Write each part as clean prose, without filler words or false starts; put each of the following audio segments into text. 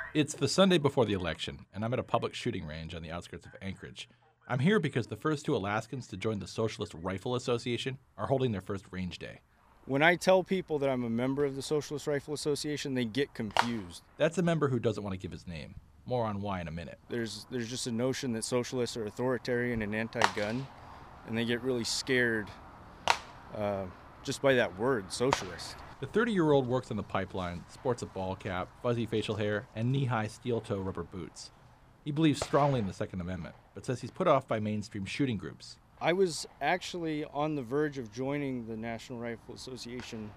It's the Sunday before the election, and I'm at a public shooting range on the outskirts of Anchorage. I'm here because the first two Alaskans to join the Socialist Rifle Association are holding their first range day. When I tell people that I'm a member of the Socialist Rifle Association, they get confused. That's a member who doesn't want to give his name. More on why in a minute. There's just a notion that socialists are authoritarian and anti-gun, and they get really scared just by that word, socialist. The 30-year-old works on the pipeline, sports a ball cap, fuzzy facial hair, and knee-high steel-toe rubber boots. He believes strongly in the Second Amendment, but says he's put off by mainstream shooting groups. I was actually on the verge of joining the National Rifle Association,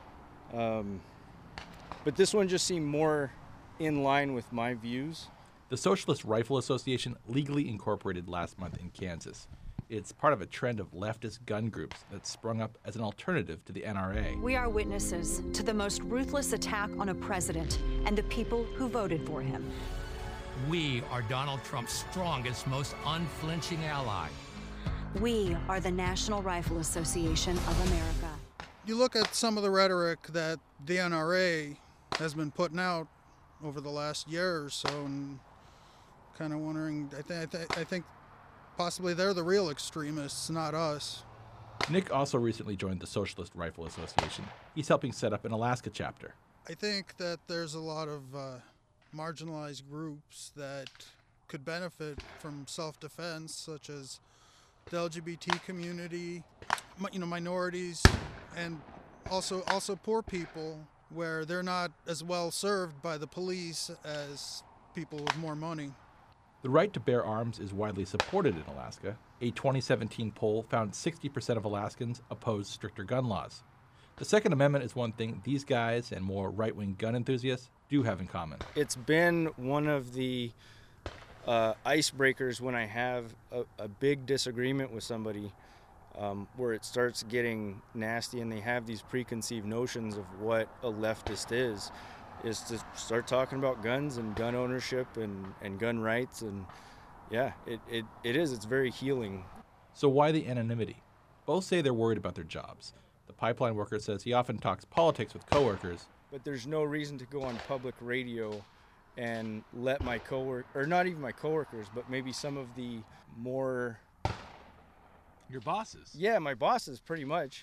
but this one just seemed more in line with my views. The Socialist Rifle Association legally incorporated last month in Kansas. It's part of a trend of leftist gun groups that sprung up as an alternative to the NRA. We are witnesses to the most ruthless attack on a president and the people who voted for him. We are Donald Trump's strongest, most unflinching ally. We are the National Rifle Association of America. You look at some of the rhetoric that the NRA has been putting out over the last year or so, and kind of wondering, I think possibly they're the real extremists, not us. Nick also recently joined the Socialist Rifle Association. He's helping set up an Alaska chapter. I think that there's a lot of marginalized groups that could benefit from self-defense, such as the LGBT community, minorities, and also poor people, where they're not as well served by the police as people with more money. The right to bear arms is widely supported in Alaska. A 2017 poll found 60% of Alaskans oppose stricter gun laws. The Second Amendment is one thing these guys and more right-wing gun enthusiasts do have in common. It's been one of the icebreakers when I have a big disagreement with somebody, where it starts getting nasty and they have these preconceived notions of what a leftist is to start talking about guns and gun ownership and gun rights. And yeah, it's very healing. So why the anonymity? Both say they're worried about their jobs. The pipeline worker says he often talks politics with coworkers. But there's no reason to go on public radio and let my or not even my coworkers, but maybe some of the more... Your bosses? Yeah, my bosses, pretty much.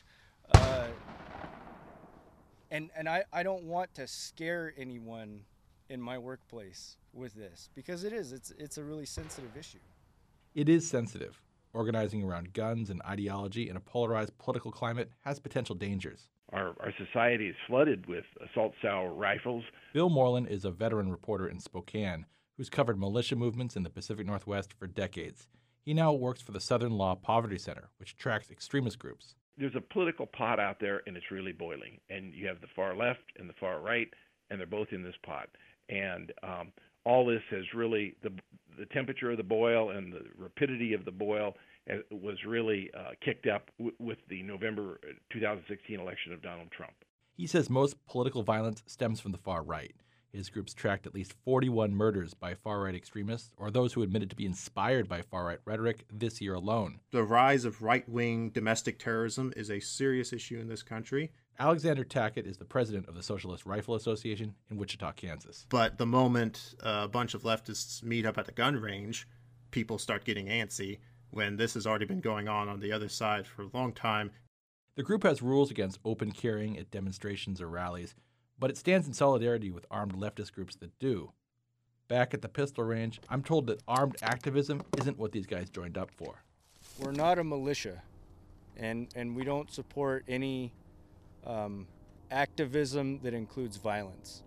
And I don't want to scare anyone in my workplace with this, because it's a really sensitive issue. It is sensitive. Organizing around guns and ideology in a polarized political climate has potential dangers. Our society is flooded with assault-style rifles. Bill Moreland is a veteran reporter in Spokane who's covered militia movements in the Pacific Northwest for decades. He now works for the Southern Law Poverty Center, which tracks extremist groups. There's a political pot out there, and it's really boiling. And you have the far left and the far right, and they're both in this pot. And all this has really, the temperature of the boil and the rapidity of the boil was really kicked up with the November 2016 election of Donald Trump. He says most political violence stems from the far right. His groups tracked at least 41 murders by far-right extremists or those who admitted to be inspired by far-right rhetoric this year alone. The rise of right-wing domestic terrorism is a serious issue in this country. Alexander Tackett is the president of the Socialist Rifle Association in Wichita, Kansas. But the moment a bunch of leftists meet up at the gun range, people start getting antsy when this has already been going on the other side for a long time. The group has rules against open carrying at demonstrations or rallies, but it stands in solidarity with armed leftist groups that do. Back at the pistol range, I'm told that armed activism isn't what these guys joined up for. We're not a militia, and we don't support any activism that includes violence.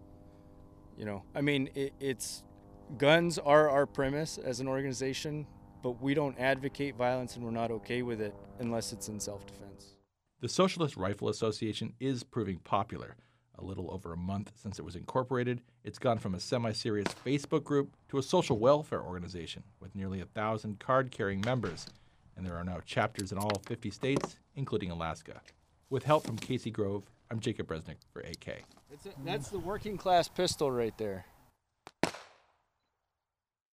It's guns are our premise as an organization, but we don't advocate violence, and we're not okay with it unless it's in self-defense. The Socialist Rifle Association is proving popular. A little over a month since it was incorporated, it's gone from a semi-serious Facebook group to a social welfare organization with nearly 1,000 card-carrying members, and there are now chapters in all 50 states, including Alaska. With help from Casey Grove, I'm Jacob Resnick for AK. That's the working class pistol right there.